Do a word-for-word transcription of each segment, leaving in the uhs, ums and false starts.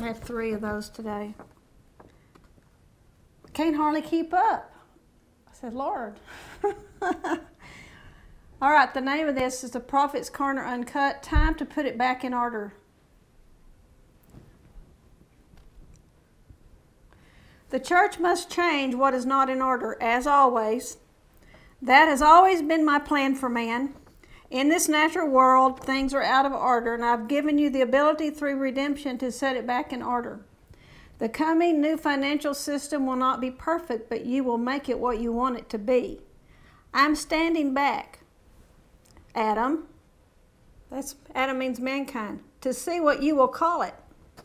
had three of those today. Can't hardly keep up. I said, Lord. All right, the name of this is The Prophet's Corner Uncut. Time to put it back in order. The church must change what is not in order, as always. That has always been my plan for man. In this natural world, things are out of order, and I've given you the ability through redemption to set it back in order. The coming new financial system will not be perfect, but you will make it what you want it to be. I'm standing back, Adam, that's Adam means mankind, to see what you will call it.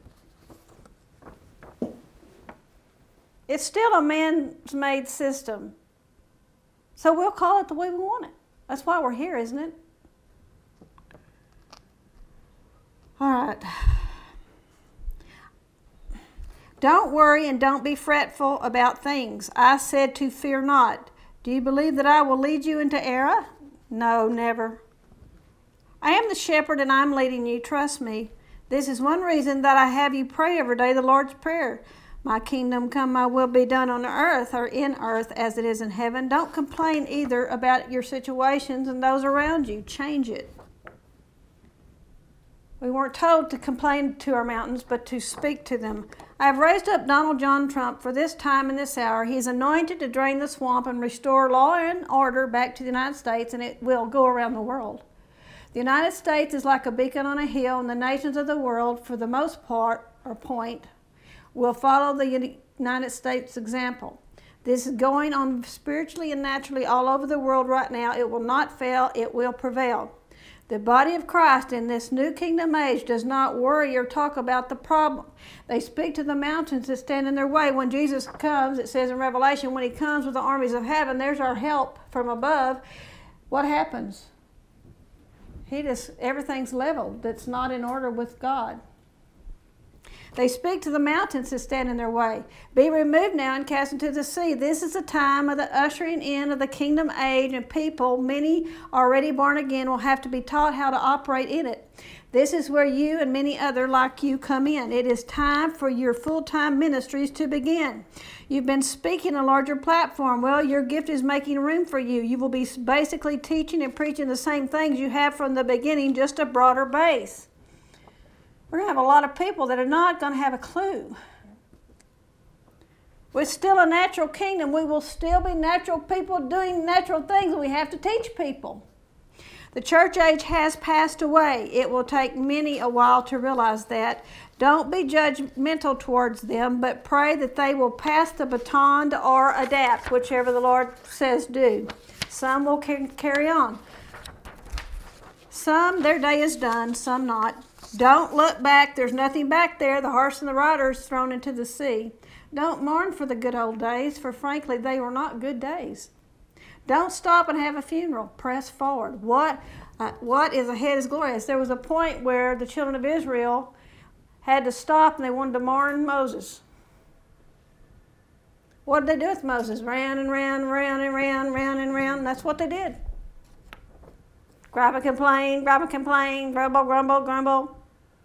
It's still a man's made system. So we'll call it the way we want it. That's why we're here, isn't it? All right. Don't worry and don't be fretful about things. I said to fear not. Do you believe that I will lead you into error? No, never. I am the shepherd and I'm leading you. Trust me. This is one reason that I have you pray every day the Lord's Prayer. My kingdom come, my will be done on earth or in earth as it is in heaven. Don't complain either about your situations and those around you. Change it. We weren't told to complain to our mountains, but to speak to them. I have raised up Donald John Trump for this time and this hour. He is anointed to drain the swamp and restore law and order back to the United States, and it will go around the world. The United States is like a beacon on a hill, and the nations of the world, for the most part, or point, will follow the United States example. This is going on spiritually and naturally all over the world right now. It will not fail. It will prevail. The body of Christ in this new kingdom age does not worry or talk about the problem. They speak to the mountains that stand in their way. When Jesus comes, it says in Revelation, when he comes with the armies of heaven, there's our help from above. What happens? He just, everything's leveled that's not in order with God. They speak to the mountains that stand in their way. Be removed now and cast into the sea. This is the time of the ushering in of the kingdom age, and people, many already born again, will have to be taught how to operate in it. This is where you and many other like you come in. It is time for your full-time ministries to begin. You've been speaking a larger platform. Well, your gift is making room for you. You will be basically teaching and preaching the same things you have from the beginning, just a broader base. We're going to have a lot of people that are not going to have a clue. We're still a natural kingdom. We will still be natural people doing natural things, and we have to teach people. The church age has passed away. It will take many a while to realize that. Don't be judgmental towards them, but pray that they will pass the baton or adapt, whichever the Lord says do. Some will carry on. Some, their day is done, some not. Don't look back. There's nothing back there. The horse and the rider is thrown into the sea. Don't mourn for the good old days, for frankly, they were not good days. Don't stop and have a funeral. Press forward. What, uh, what is ahead is glorious. There was a point where the children of Israel had to stop and they wanted to mourn Moses. What did they do with Moses? Ran and ran, ran and ran, ran and ran. That's what they did. Grab and complain, grab and complain, grumble, grumble, grumble.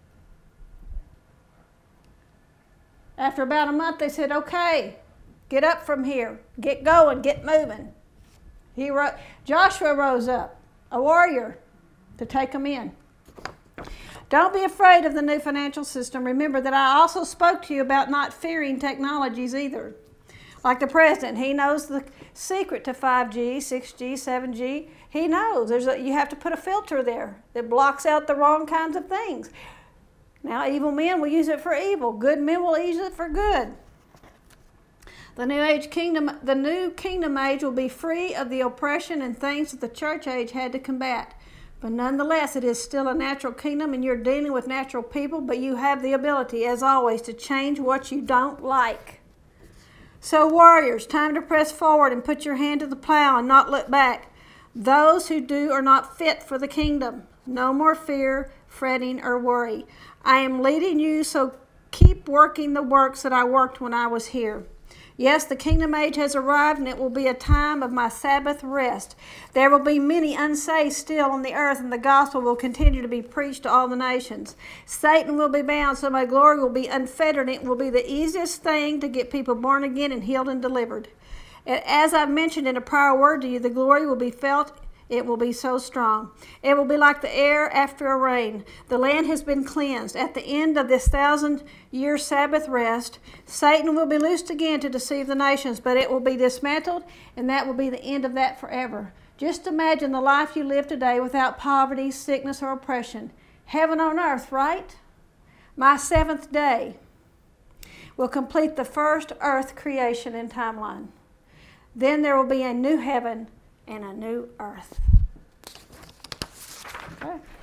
After about a month, they said, okay, get up from here. Get going, get moving. He ro- Joshua rose up, a warrior, to take them in. Don't be afraid of the new financial system. Remember that I also spoke to you about not fearing technologies either. Like the president, he knows the secret to five G, six G, seven G. He knows. There's a, you have to put a filter there that blocks out the wrong kinds of things. Now, evil men will use it for evil. Good men will use it for good. The new age kingdom, the new kingdom age will be free of the oppression and things that the church age had to combat. But nonetheless, it is still a natural kingdom, and you're dealing with natural people, but you have the ability, as always, to change what you don't like. So, warriors, time to press forward and put your hand to the plow and not look back. Those who do are not fit for the kingdom. No more fear, fretting, or worry. I am leading you, so keep working the works that I worked when I was here. Yes, the kingdom age has arrived, and it will be a time of my Sabbath rest. There will be many unsaved still on the earth, and the gospel will continue to be preached to all the nations. Satan will be bound, so my glory will be unfettered. It will be the easiest thing to get people born again and healed and delivered. As I've mentioned in a prior word to you, the glory will be felt. It will be so strong. It will be like the air after a rain. The land has been cleansed. At the end of this thousand-year Sabbath rest, Satan will be loosed again to deceive the nations, but it will be dismantled, and that will be the end of that forever. Just imagine the life you live today without poverty, sickness, or oppression. Heaven on earth, right? My seventh day will complete the first earth creation and timeline. Then there will be a new heaven and a new earth. Okay.